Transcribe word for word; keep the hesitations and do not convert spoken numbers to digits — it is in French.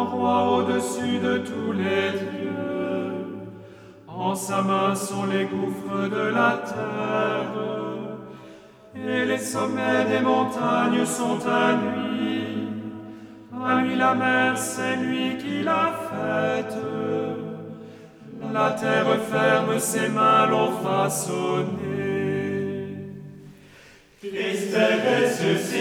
grand roi au-dessus de tous les dieux. En sa main sont les gouffres de la terre, et les sommets des montagnes sont à lui. À lui la mer, c'est lui qui l'a faite. La terre ferme, ses mains l'ont façonné. Christ est ressuscité.